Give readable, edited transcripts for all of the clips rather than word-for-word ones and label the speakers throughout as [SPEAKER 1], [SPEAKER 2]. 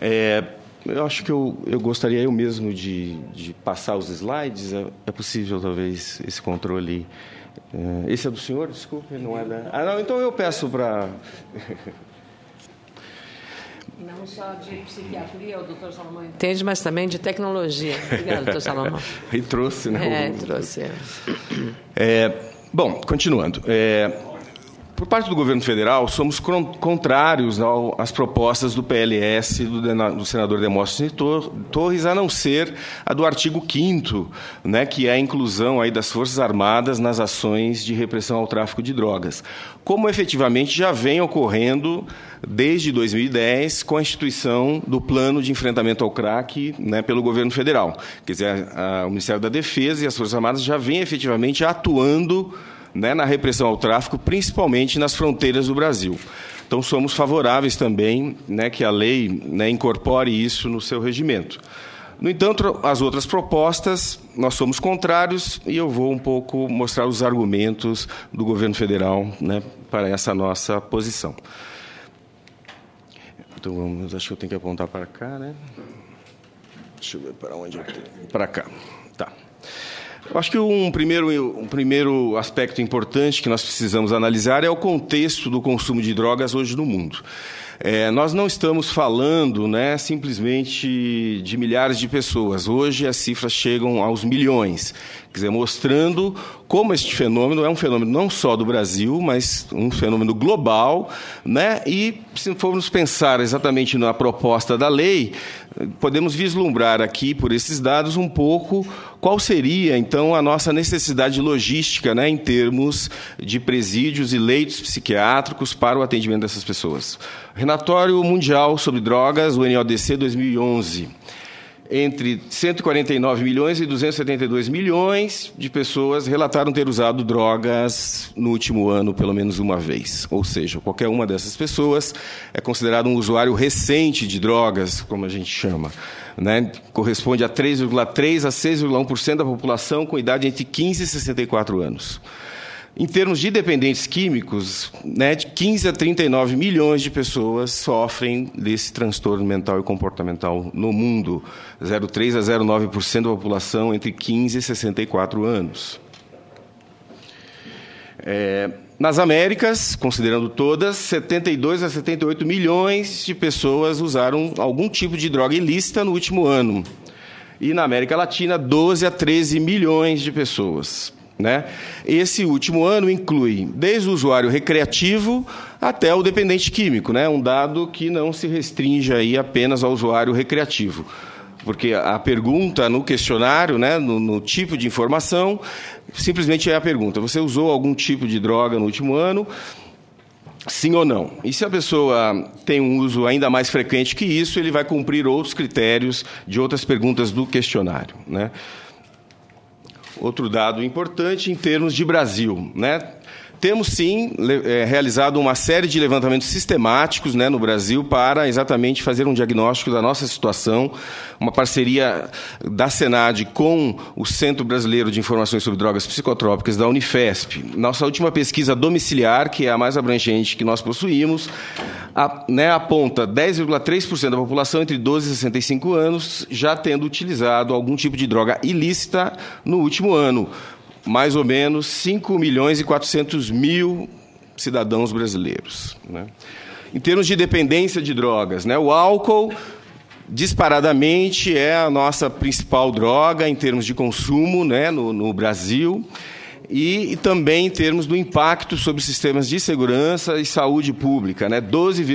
[SPEAKER 1] Eu acho que eu gostaria eu mesmo de passar os slides. É possível, talvez, esse controle... Esse é do senhor? Desculpe, não é da... não, então eu peço para...
[SPEAKER 2] Não só de psiquiatria, o doutor Salomão entende, mas também de tecnologia. Obrigado, doutor Salomão.
[SPEAKER 1] E trouxe, né?
[SPEAKER 2] Trouxe.
[SPEAKER 1] Bom, continuando. Por parte do governo federal, somos contrários às propostas do PLS do senador Demóstenes Torres, a não ser a do artigo 5º, né, que é a inclusão aí das Forças Armadas nas ações de repressão ao tráfico de drogas, como efetivamente já vem ocorrendo desde 2010 com a instituição do Plano de Enfrentamento ao Crack, né, pelo governo federal. Quer dizer, o Ministério da Defesa e as Forças Armadas já vêm efetivamente atuando, né, na repressão ao tráfico, principalmente nas fronteiras do Brasil. Então, somos favoráveis também, né, que a lei, né, incorpore isso no seu regimento. No entanto, as outras propostas, nós somos contrários, e eu vou um pouco mostrar os argumentos do governo federal, né, para essa nossa posição. Então, acho que eu tenho que apontar para cá, né? Deixa eu ver para onde eu tenho. Para cá. Tá. Eu acho que um primeiro aspecto importante que nós precisamos analisar é o contexto do consumo de drogas hoje no mundo. Nós não estamos falando, né, simplesmente de milhares de pessoas. Hoje as cifras chegam aos milhões, quer dizer, mostrando como este fenômeno é um fenômeno não só do Brasil, mas um fenômeno global, né? E se formos pensar exatamente na proposta da lei, podemos vislumbrar aqui, por esses dados, um pouco qual seria, então, a nossa necessidade logística, né, em termos de presídios e leitos psiquiátricos para o atendimento dessas pessoas. Relatório Mundial sobre Drogas, o NODC 2011. Entre 149 milhões e 272 milhões de pessoas relataram ter usado drogas no último ano, pelo menos uma vez. Ou seja, qualquer uma dessas pessoas é considerado um usuário recente de drogas, como a gente chama, né? Corresponde a 3,3% a 6,1% da população com idade entre 15 e 64 anos. Em termos de dependentes químicos, né, de 15 a 39 milhões de pessoas sofrem desse transtorno mental e comportamental no mundo, 0,3% a 0,9% da população entre 15 e 64 anos. Nas Américas, considerando todas, 72 a 78 milhões de pessoas usaram algum tipo de droga ilícita no último ano. E na América Latina, 12 a 13 milhões de pessoas. Né? Esse último ano inclui desde o usuário recreativo até o dependente químico, né? Um dado que não se restringe aí apenas ao usuário recreativo, porque a pergunta no questionário, né, no tipo de informação, simplesmente é a pergunta: você usou algum tipo de droga no último ano? Sim ou não? E se a pessoa tem um uso ainda mais frequente que isso, ele vai cumprir outros critérios de outras perguntas do questionário, né? Outro dado importante em termos de Brasil, né? Temos, sim, realizado uma série de levantamentos sistemáticos, né, no Brasil para exatamente fazer um diagnóstico da nossa situação, uma parceria da Senad com o Centro Brasileiro de Informações sobre Drogas Psicotrópicas da Unifesp. Nossa última pesquisa domiciliar, que é a mais abrangente que nós possuímos, aponta 10,3% da população entre 12 e 65 anos já tendo utilizado algum tipo de droga ilícita no último ano. Mais ou menos 5 milhões e 400 mil cidadãos brasileiros, né? Em termos de dependência de drogas, né, o álcool, disparadamente, é a nossa principal droga em termos de consumo, né, no Brasil, e também em termos do impacto sobre sistemas de segurança e saúde pública, né,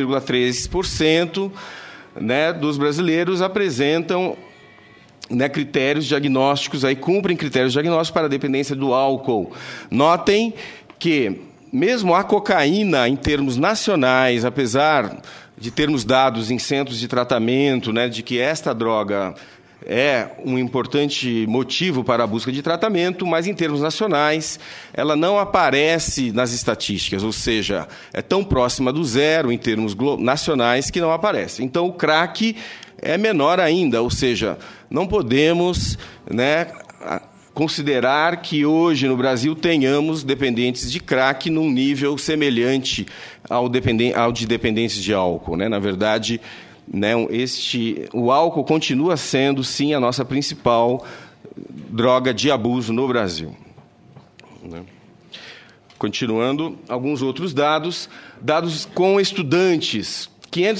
[SPEAKER 1] 12,3%, né, dos brasileiros apresentam, né, critérios diagnósticos, cumprem critérios diagnósticos para a dependência do álcool. Notem que, mesmo a cocaína, em termos nacionais, apesar de termos dados em centros de tratamento, né, de que esta droga é um importante motivo para a busca de tratamento, mas, em termos nacionais, ela não aparece nas estatísticas, ou seja, é tão próxima do zero, em termos nacionais, que não aparece. Então, o crack é menor ainda, ou seja, não podemos, né, considerar que hoje no Brasil tenhamos dependentes de crack num nível semelhante ao de dependentes de álcool, né? Na verdade, né, o álcool continua sendo, sim, a nossa principal droga de abuso no Brasil. Né? Continuando, alguns outros dados com estudantes.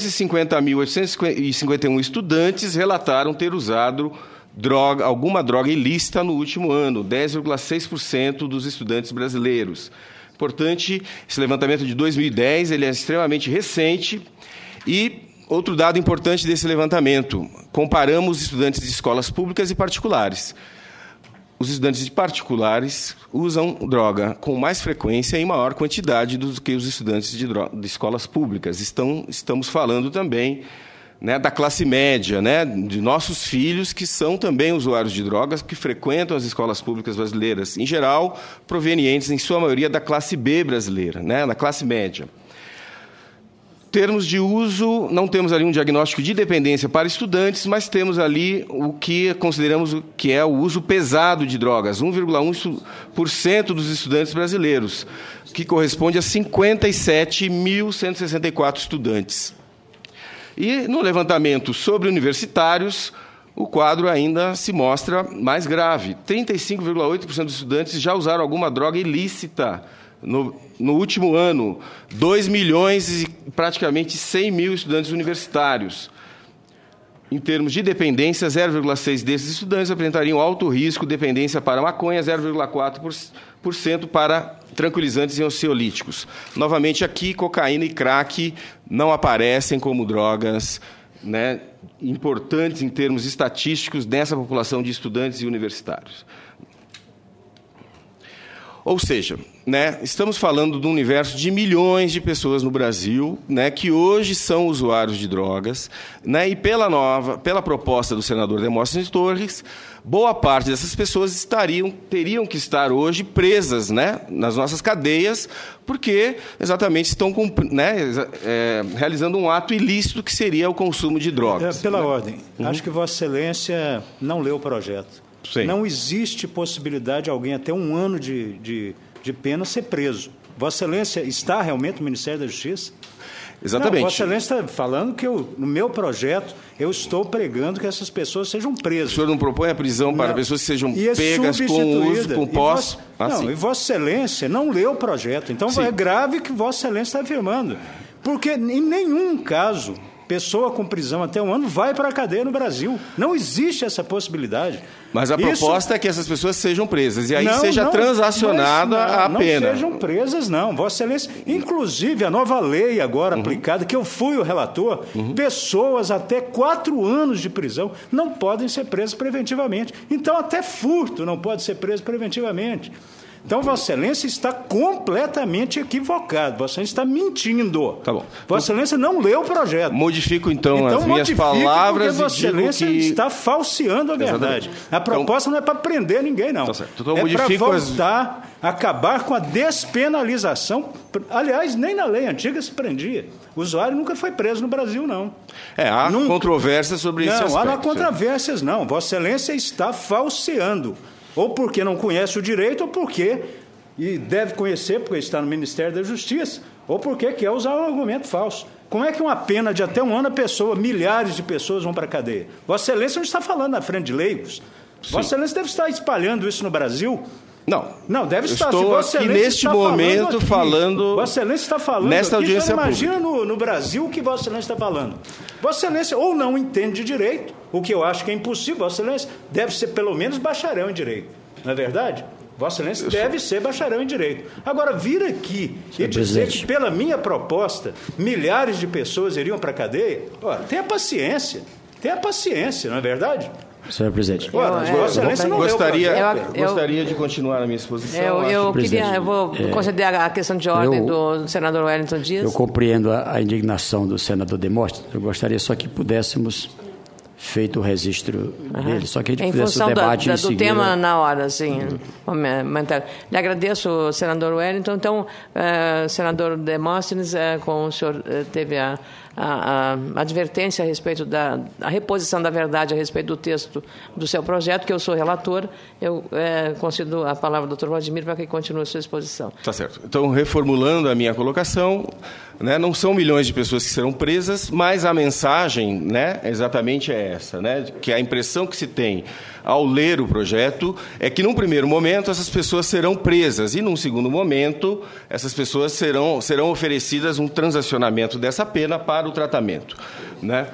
[SPEAKER 1] 550.851 estudantes relataram ter usado alguma droga ilícita no último ano, 10,6% dos estudantes brasileiros. Importante, esse levantamento de 2010, ele é extremamente recente. E outro dado importante desse levantamento, comparamos estudantes de escolas públicas e particulares. Os estudantes de particulares usam droga com mais frequência e maior quantidade do que os estudantes de escolas públicas. Estamos falando também, né, da classe média, né, de nossos filhos que são também usuários de drogas, que frequentam as escolas públicas brasileiras, em geral, provenientes, em sua maioria, da classe B brasileira, né, da classe média. Termos de uso, não temos ali um diagnóstico de dependência para estudantes, mas temos ali o que consideramos que é o uso pesado de drogas, 1,1% dos estudantes brasileiros, que corresponde a 57.164 estudantes. E no levantamento sobre universitários, o quadro ainda se mostra mais grave. 35,8% dos estudantes já usaram alguma droga ilícita no último ano, 2 milhões e praticamente 100 mil estudantes universitários. Em termos de dependência, 0,6% desses estudantes apresentariam alto risco de dependência para maconha, 0,4% para tranquilizantes e ansiolíticos. Novamente aqui, cocaína e crack não aparecem como drogas, né, importantes em termos estatísticos nessa população de estudantes e universitários. Ou seja, né, estamos falando de um universo de milhões de pessoas no Brasil, né, que hoje são usuários de drogas, né, e pela proposta do senador Demóstenes Torres, boa parte dessas pessoas teriam que estar hoje presas, né, nas nossas cadeias, porque exatamente estão realizando um ato ilícito que seria o consumo de drogas.
[SPEAKER 3] Pela ordem, acho que Vossa Excelência não leu o projeto.
[SPEAKER 1] Sim.
[SPEAKER 3] Não existe possibilidade de alguém até 1 ano de pena ser preso. Vossa Excelência está realmente no Ministério da Justiça?
[SPEAKER 1] Exatamente.
[SPEAKER 3] Não, Vossa Excelência está falando que no meu projeto eu estou pregando que essas pessoas sejam presas.
[SPEAKER 1] O senhor não propõe a prisão para pessoas que sejam pegas com uso, com posse?
[SPEAKER 3] E Vossa Excelência não leu o projeto. Então é grave que Vossa Excelência está afirmando. Porque em nenhum caso pessoa com prisão até 1 ano vai para a cadeia no Brasil. Não existe essa possibilidade.
[SPEAKER 1] Mas a proposta é que essas pessoas sejam presas e aí seja transacionada a pena.
[SPEAKER 3] Não sejam presas, não. Vossa Excelência, inclusive a nova lei agora aplicada, que eu fui o relator, pessoas até 4 anos de prisão não podem ser presas preventivamente. Então até furto não pode ser preso preventivamente. Então, Vossa Excelência está completamente equivocado. Vossa Excelência está mentindo.
[SPEAKER 1] Tá bom.
[SPEAKER 3] Vossa Excelência não leu o projeto.
[SPEAKER 1] Modifico, então as minhas palavras
[SPEAKER 3] porque Vossa Excelência está falseando a verdade. Exatamente. A proposta não é para prender ninguém, não.
[SPEAKER 1] Tá certo. Então,
[SPEAKER 3] é para voltar, acabar com a despenalização. Aliás, nem na lei antiga se prendia. O usuário nunca foi preso no Brasil, não.
[SPEAKER 1] Há controvérsias sobre esse aspecto.
[SPEAKER 3] Não há controvérsias, não. Vossa Excelência está falseando. Ou porque não conhece o direito, ou porque, e deve conhecer, porque está no Ministério da Justiça, ou porque quer usar um argumento falso. Como é que uma pena de até 1 ano milhares de pessoas vão para a cadeia? Vossa Excelência não está falando na frente de leigos.
[SPEAKER 1] Sim.
[SPEAKER 3] Vossa Excelência deve estar espalhando isso no Brasil. Não, deve estar.
[SPEAKER 1] Estou aqui neste momento falando.
[SPEAKER 3] Vossa Excelência está falando
[SPEAKER 1] nesta
[SPEAKER 3] aqui,
[SPEAKER 1] audiência
[SPEAKER 3] imagina no Brasil o que Vossa Excelência está falando. Vossa Excelência ou não entende de direito, o que eu acho que é impossível. Vossa Excelência deve ser pelo menos bacharel em direito. Não é verdade? Vossa Excelência deve ser bacharel em direito. Agora, vir aqui e dizer que pela minha proposta milhares de pessoas iriam para a cadeia, tenha paciência, não é verdade?
[SPEAKER 4] Senhor presidente.
[SPEAKER 3] Vossa Excelência não
[SPEAKER 1] gostaria de continuar a minha exposição.
[SPEAKER 2] Eu vou conceder a questão de ordem do senador Wellington Dias.
[SPEAKER 4] Eu compreendo a indignação do senador Demóstenes. Eu gostaria só que pudéssemos feito o registro dele, só que a gente fizesse o debate em seguida.
[SPEAKER 2] Do tema na hora, sim. Lhe agradeço, senador Wellington. Então, senador Demóstenes, com o senhor teve a a advertência a respeito da reposição da verdade a respeito do texto do seu projeto, que eu sou relator. Eu concedo a palavra ao Dr. Vladimir para que continue a sua exposição.
[SPEAKER 1] Tá certo. Então, reformulando a minha colocação, né, não são milhões de pessoas que serão presas, mas a mensagem, né, exatamente é essa, né, que a impressão que se tem ao ler o projeto é que, num primeiro momento, essas pessoas serão presas e, num segundo momento, essas pessoas serão oferecidas um transacionamento dessa pena para o tratamento, né?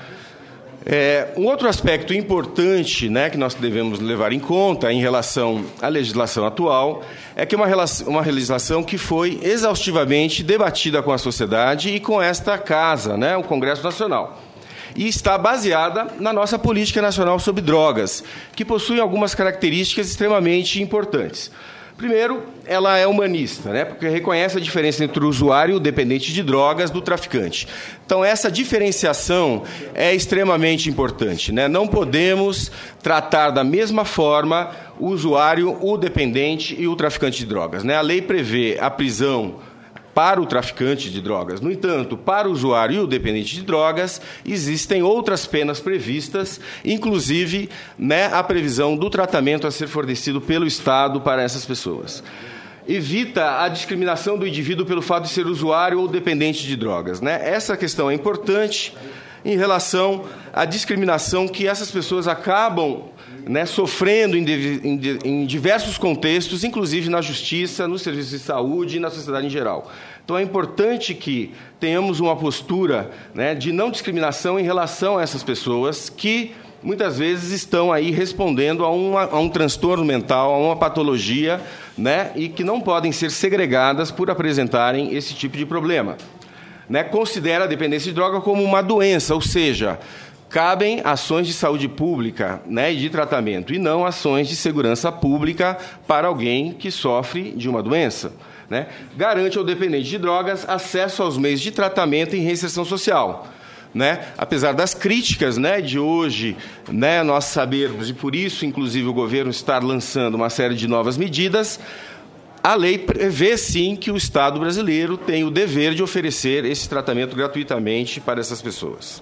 [SPEAKER 1] Um outro aspecto importante, né, que nós devemos levar em conta em relação à legislação atual é que uma legislação que foi exaustivamente debatida com a sociedade e com esta casa, né, o Congresso Nacional. E está baseada na nossa política nacional sobre drogas, que possui algumas características extremamente importantes. Primeiro, ela é humanista, né? Porque reconhece a diferença entre o usuário, o dependente de drogas, do traficante. Então, essa diferenciação é extremamente importante, né? Não podemos tratar da mesma forma o usuário, o dependente e o traficante de drogas, né? A lei prevê a prisão para o traficante de drogas. No entanto, para o usuário e o dependente de drogas, existem outras penas previstas, inclusive, né, a previsão do tratamento a ser fornecido pelo Estado para essas pessoas. Evita a discriminação do indivíduo pelo fato de ser usuário ou dependente de drogas, né? Essa questão é importante em relação à discriminação que essas pessoas acabam, né, sofrendo em diversos contextos, inclusive na justiça, nos serviços de saúde e na sociedade em geral. Então, é importante que tenhamos uma postura, né, de não discriminação em relação a essas pessoas que, muitas vezes, estão aí respondendo a um transtorno mental, a uma patologia, né, e que não podem ser segregadas por apresentarem esse tipo de problema. Né, considera a dependência de droga como uma doença, ou seja, cabem ações de saúde pública, né, e de tratamento, e não ações de segurança pública para alguém que sofre de uma doença. Né? Garante ao dependente de drogas acesso aos meios de tratamento e reinserção social. Né? Apesar das críticas, né, de hoje, né, nós sabermos, e por isso, inclusive, o governo estar lançando uma série de novas medidas, a lei prevê, sim, que o Estado brasileiro tem o dever de oferecer esse tratamento gratuitamente para essas pessoas.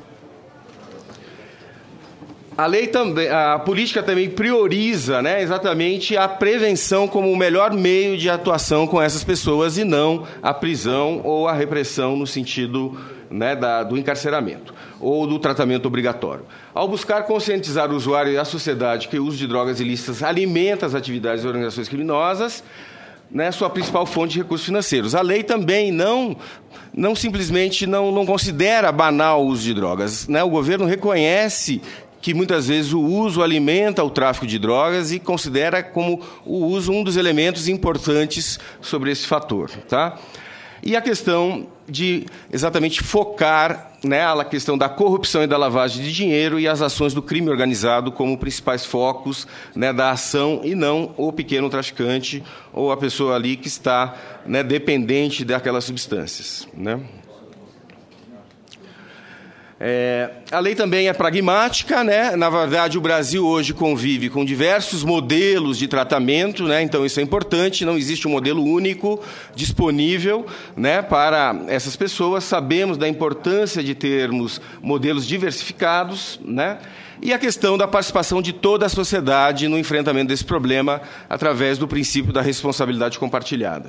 [SPEAKER 1] A política também prioriza, né, exatamente a prevenção como o melhor meio de atuação com essas pessoas e não a prisão ou a repressão no sentido, né, do encarceramento ou do tratamento obrigatório. Ao buscar conscientizar o usuário e a sociedade que o uso de drogas ilícitas alimenta as atividades de organizações criminosas, né, sua principal fonte de recursos financeiros. A lei também não simplesmente não considera banal o uso de drogas, né? O governo reconhece que muitas vezes o uso alimenta o tráfico de drogas e considera como o uso um dos elementos importantes sobre esse fator, tá? E a questão de exatamente focar, né, a questão da corrupção e da lavagem de dinheiro e as ações do crime organizado como principais focos, né, da ação e não o pequeno traficante ou a pessoa ali que está, né, dependente daquelas substâncias, né? A lei também é pragmática, né? Na verdade, o Brasil hoje convive com diversos modelos de tratamento, né? Então isso é importante, não existe um modelo único disponível, né, para essas pessoas. Sabemos da importância de termos modelos diversificados, né? E a questão da participação de toda a sociedade no enfrentamento desse problema através do princípio da responsabilidade compartilhada.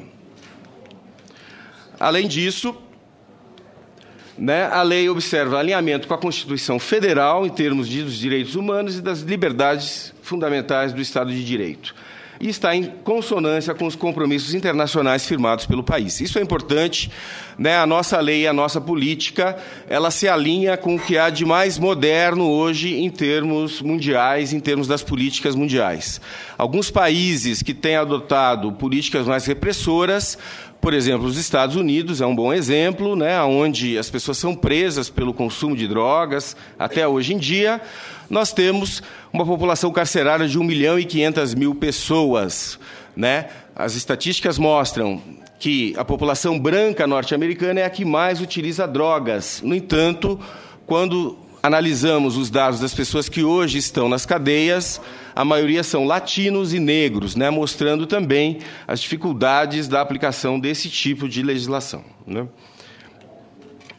[SPEAKER 1] Além disso, né, a lei observa alinhamento com a Constituição Federal em termos dos direitos humanos e das liberdades fundamentais do Estado de Direito. E está em consonância com os compromissos internacionais firmados pelo país. Isso é importante, né? A nossa lei, a nossa política, ela se alinha com o que há de mais moderno hoje em termos mundiais, em termos das políticas mundiais. Alguns países que têm adotado políticas mais repressoras, por exemplo, os Estados Unidos é um bom exemplo, né, onde as pessoas são presas pelo consumo de drogas. Até hoje em dia, nós temos uma população carcerária de 1.500.000 pessoas. Né? As estatísticas mostram que a população branca norte-americana é a que mais utiliza drogas. No entanto, quando analisamos os dados das pessoas que hoje estão nas cadeias, a maioria são latinos e negros, né, mostrando também as dificuldades da aplicação desse tipo de legislação, né?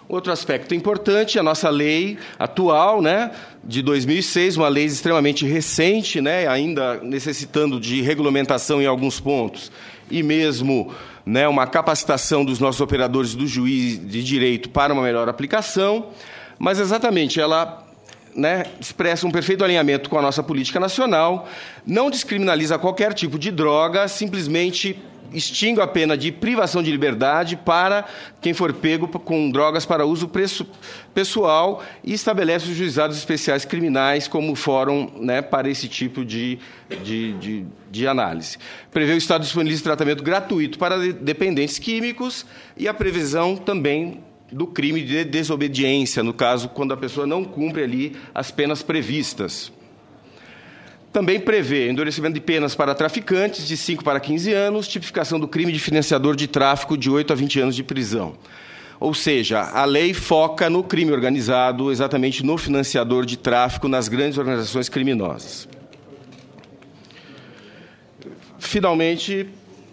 [SPEAKER 1] Outro aspecto importante, a nossa lei atual, né, de 2006, uma lei extremamente recente, né, ainda necessitando de regulamentação em alguns pontos, e mesmo, né, uma capacitação dos nossos operadores do juiz de direito para uma melhor aplicação, mas exatamente ela, né, expressa um perfeito alinhamento com a nossa política nacional, não descriminaliza qualquer tipo de droga, simplesmente extingue a pena de privação de liberdade para quem for pego com drogas para uso pessoal e estabelece os juizados especiais criminais como fórum, né, para esse tipo de análise. Prevê o Estado disponibiliza tratamento gratuito para dependentes químicos e a previsão também do crime de desobediência, no caso, quando a pessoa não cumpre ali as penas previstas. Também prevê endurecimento de penas para traficantes de 5 para 15 anos, tipificação do crime de financiador de tráfico de 8 a 20 anos de prisão. Ou seja, a lei foca no crime organizado, exatamente no financiador de tráfico nas grandes organizações criminosas. Finalmente,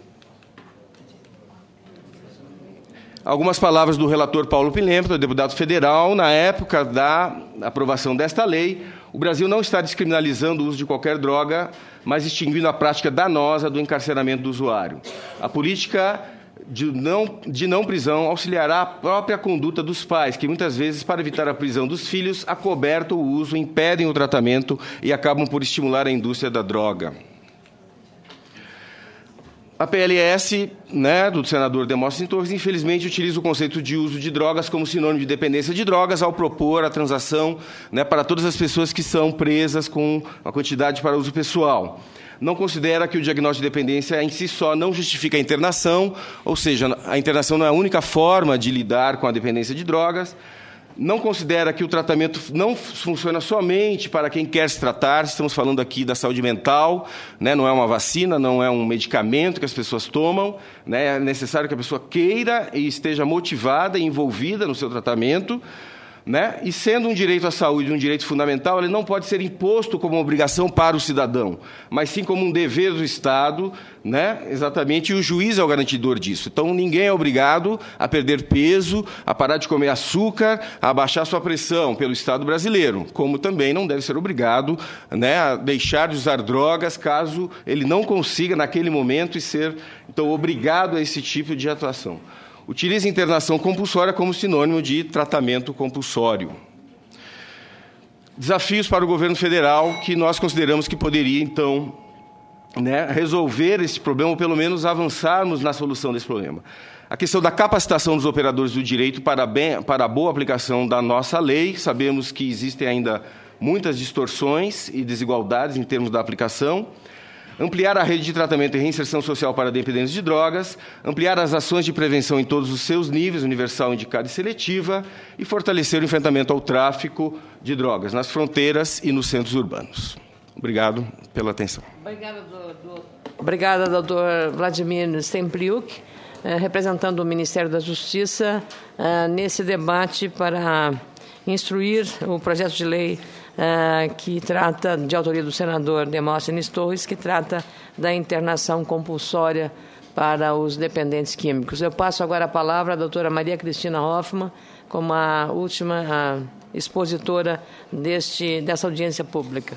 [SPEAKER 1] algumas palavras do relator Paulo Pilempro, deputado federal. Na época da aprovação desta lei, o Brasil não está descriminalizando o uso de qualquer droga, mas extinguindo a prática danosa do encarceramento do usuário. A política de não prisão auxiliará a própria conduta dos pais, que muitas vezes, para evitar a prisão dos filhos, acobertam o uso, impedem o tratamento e acabam por estimular a indústria da droga. A PLS, né, do senador Demóstenes Torres, infelizmente, utiliza o conceito de uso de drogas como sinônimo de dependência de drogas ao propor a transação, né, para todas as pessoas que são presas com uma quantidade para uso pessoal. Não considera que o diagnóstico de dependência em si só não justifica a internação, ou seja, a internação não é a única forma de lidar com a dependência de drogas. Não considera que o tratamento não funciona somente para quem quer se tratar, estamos falando aqui da saúde mental, né? Não é uma vacina, não é um medicamento que as pessoas tomam, né? É necessário que a pessoa queira e esteja motivada e envolvida no seu tratamento, né? E sendo um direito à saúde um direito fundamental, ele não pode ser imposto como obrigação para o cidadão, mas sim como um dever do Estado, né? Exatamente, e o juiz é o garantidor disso. Então, ninguém é obrigado a perder peso, a parar de comer açúcar, a abaixar sua pressão pelo Estado brasileiro, como também não deve ser obrigado, né, a deixar de usar drogas caso ele não consiga naquele momento e ser, então, obrigado a esse tipo de atuação. Utiliza internação compulsória como sinônimo de tratamento compulsório. Desafios para o governo federal que nós consideramos que poderia, então, né, resolver esse problema, ou pelo menos avançarmos na solução desse problema. A questão da capacitação dos operadores do direito para a boa aplicação da nossa lei. Sabemos que existem ainda muitas distorções e desigualdades em termos da aplicação. Ampliar a rede de tratamento e reinserção social para dependentes de drogas, ampliar as ações de prevenção em todos os seus níveis, universal, indicada e seletiva, e fortalecer o enfrentamento ao tráfico de drogas nas fronteiras e nos centros urbanos. Obrigado pela atenção.
[SPEAKER 2] Obrigada, doutor Vladimir Stempliuk, representando o Ministério da Justiça, nesse debate para instruir o projeto de lei que trata, de autoria do senador Demóstenes Torres, que trata da internação compulsória para os dependentes químicos. Eu passo agora a palavra à doutora Maria Cristina Hoffmann, como a última expositora dessa audiência pública.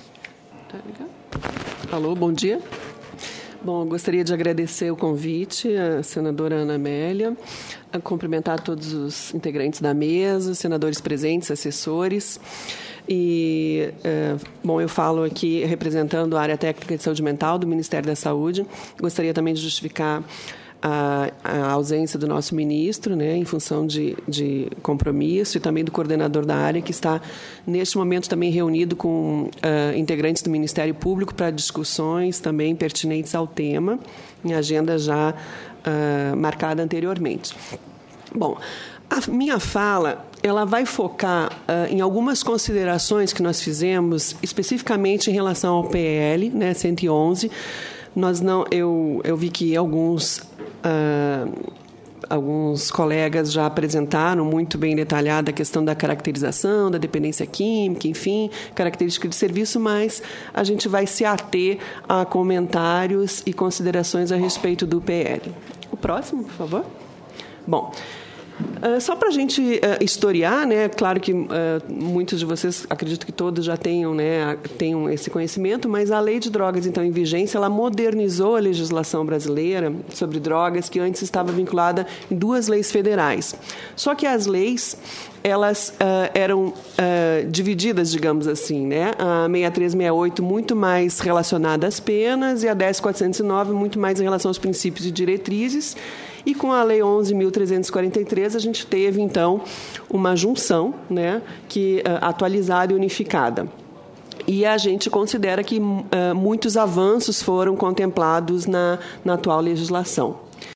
[SPEAKER 5] Alô, bom dia. Bom, eu gostaria de agradecer o convite à senadora Ana Amélia, a cumprimentar todos os integrantes da mesa, os senadores presentes, assessores. E, bom, eu falo aqui representando a área técnica de saúde mental do Ministério da Saúde. Gostaria também de justificar a ausência do nosso ministro, né, em função de compromisso, e também do coordenador da área, que está, neste momento, também reunido com integrantes do Ministério Público para discussões também pertinentes ao tema, em agenda já marcada anteriormente. Bom, a minha fala ela vai focar em algumas considerações que nós fizemos, especificamente em relação ao PL, né, 111. Eu vi que alguns colegas já apresentaram muito bem detalhada a questão da caracterização, da dependência química, enfim, característica de serviço, mas a gente vai se ater a comentários e considerações a respeito do PL. O próximo, por favor. Bom, Só para a gente historiar, né? Claro que muitos de vocês, acredito que todos já tenham esse conhecimento, mas a Lei de Drogas, então, em vigência, ela modernizou a legislação brasileira sobre drogas, que antes estava vinculada em 2 leis federais. Só que as leis, elas eram divididas, digamos assim, né? A 6368 muito mais relacionada às penas e a 10409 muito mais em relação aos princípios e diretrizes. E com a Lei 11.343, a gente teve, então, uma junção, né, atualizada e unificada. E a gente considera que muitos avanços foram contemplados na atual legislação.